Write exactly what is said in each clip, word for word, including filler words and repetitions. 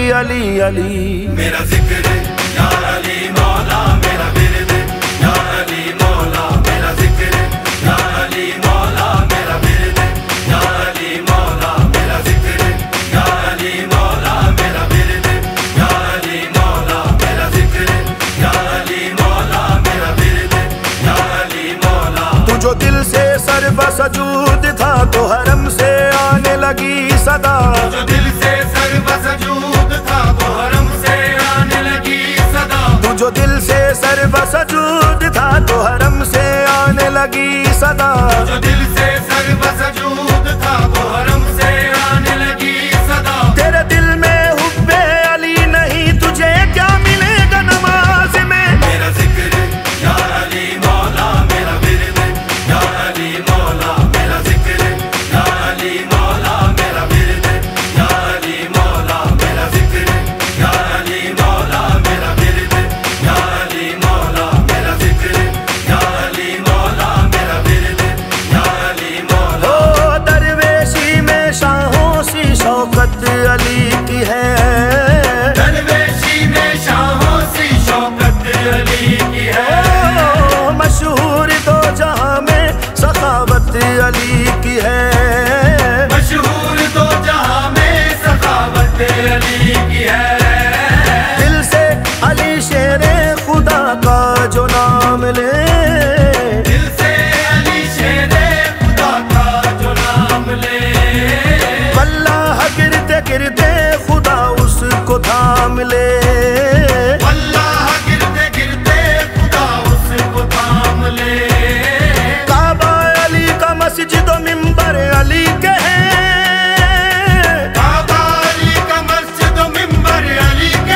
अली अली। मेरा जिक्र या अली मौला मेरा विरद, या अली मौला मेरा जिक्र, या अली मौला मेरा विरद, या अली मौला मेरा जिक्र, या अली मौला मेरा विरद, या अली मौला मेरा जिक्र, या अली मौला मेरा विरद, या अली मौला। तू जो दिल से सर्व सजूद था तो हरम से आने लगी सदा, जो दिल से सर्व सजूद था वो हरम से आने लगी सदा, तू जो दिल से सर्व सजूद था तो हरम से आने लगी सदा, जो दिल से सर्व सजूद था वो हरम से आने लगी सदा। तेरे दिल में हुब्बे अली नहीं तुझे क्या मिलेगा नमाज में। मेरा जिक्र या अली मौला मेरा विरद, या अली मौला मेरा जिक्र, या अली मौला मेरा विरद, या अली मौला मेरा जिक्र, या अली मौला मेरा विरद, या अली मौला मेरा जिक्र, या अली मौला मेरा विरद, या अली मौला। ओ दरवेशी में शाहों सी शौकत अली की है, दरवेशी में शाहों सी शौकत अली की है, ओ मशहूर दो जहां में सखावत अली की है, मशहूर दो जहां में सखावत अली की है। दिल से अली शेरे खुदा का जो नाम ले, दिल से अली शेरे खुदा का जो नाम ले, अल्लाह गिरते गिरते खुदा उसको थाम ले, अल्लाह गिरते गिरते खुदा उसको थाम ले। काबा अली का मस्जिद व मिंबर अली के हैं, काबा अली का मस्जिद व मिंबर अली के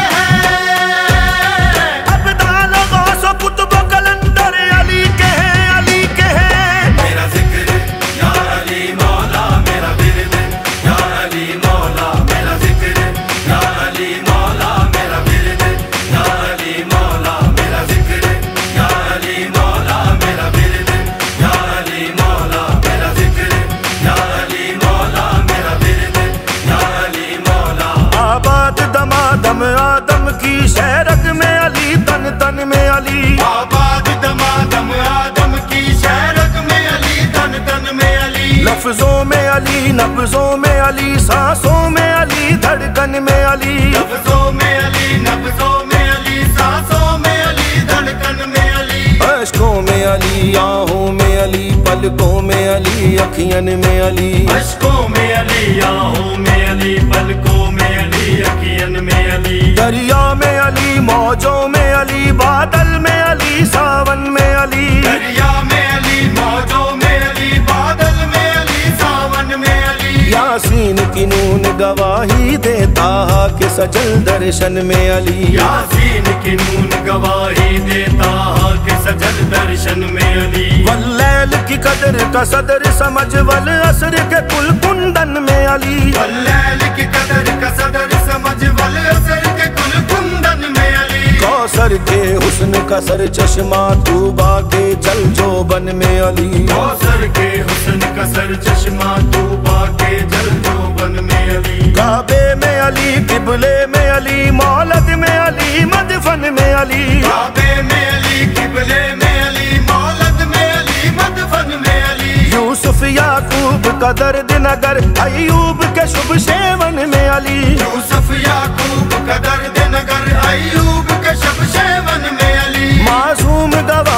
हैं, अब्दाल गौस व कुतुब कलंदर अली के हैं, अली के हैं। मेरा जिक्र या अली मौला मेरा विरद, या अली मौला मेरा जिक्र, या अली मौला मेरा विरद, या अली मौला मेरा जिक्र, या अली मौला मेरा विरद, या अली मौला मेरा जिक्र, या अली मौला मेरा विरद, या अली मौला। आबाद दमादम आदम की शहरत में अली, तन तन में अली, आबाद दमादम आदम की शहरत में अली, तन तन में अली, लफ्जों में अली नब्जों में अली, सांसों में अली धड़कन में अली, लफ्जों में अली नब्जों में अली, सांसों में अली, धड़कन में अली, अश्कों में अली आहों में अली, पलकों में अली अखियन में अली, अश्कों में अली, आहों में अली, पलकों में अली, अखियन में अली, दरिया में अली मौजों में अली, बादल में अली सावन में अली, दरिया में अली, मौजों में अली, बादल में अली, सावन में अली, यासीन की नून गवाही देता के सजल दर्शन में अली, यासीन की नून गवाही देता के सजल दर्शन में अली, वल्लैल की कदर का सदर समझ वल असर के कुल कुंदन में अली, वल्लैल की कदर का सदर समझ वल असर के कुल कुंदन में अली, कौसर के हुस्न का सर चश्मा तूबा के जल जोबन में अली, कौसर के हुस्न का सर चश्मा तूबा के जल जोबन में अली, काबे में अली किबले में अली, मौलद में अली मदफन में अली, काबे में अली, किबले में अली, मौलद में अली, मदफन में अली, यूसुफ याकूब का दर्द नगर अयूब के शुभ सेवन में अली, यूसुफ याकूब का दर्द नगर अयूब के शुभ सेवन में अली, मासूम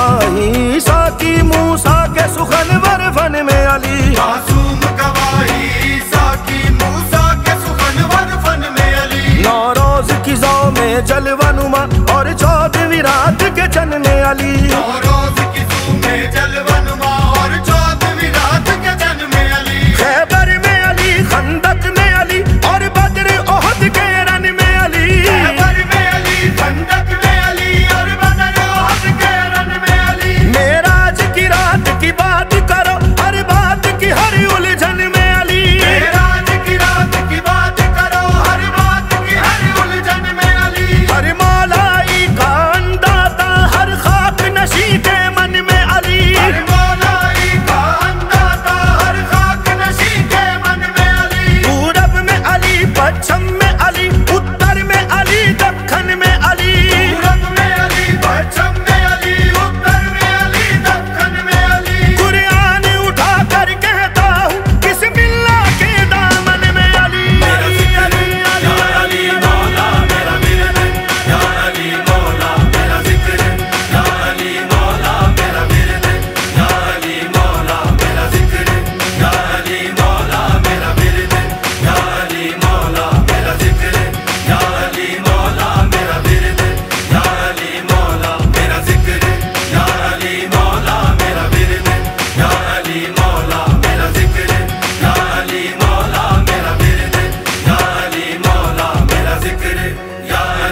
गवाही साकी मूसा के सुखन वरफन में अली, मासूम गवाही साकी मूसा के सुखन वरफन में अली, नौरोज की जौ में जलवनुमा और चौदहवीं रात के चन में अली, नौरोज की जौ में जलवनुमा और चौदहवीं रात के चन में अली, खैबर में अली खंदक में अली और बद्र ओहद के रन में अली, खैबर में अली, खंदक में अली और बदर ओहद के रन में अली, मेराज की रात की बात करो हर बात की हर उलझन में अली, मेराज की रात की बात करो हर बात की हर उलझन में अली, हर मौलाई का अंदाता हर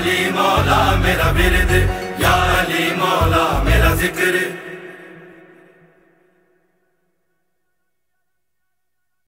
अली मौला मेरा विरद, या अली मौला मेरा जिक्र।